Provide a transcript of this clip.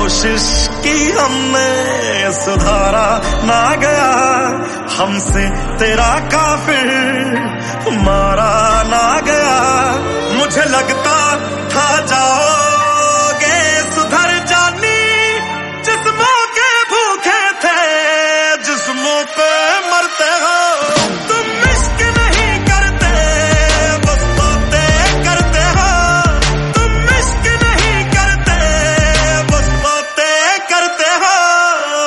कोशिश की हमने, सुधारा ना गया हमसे तेरा काफिर, मारा ना गया। मुझे लगता था जा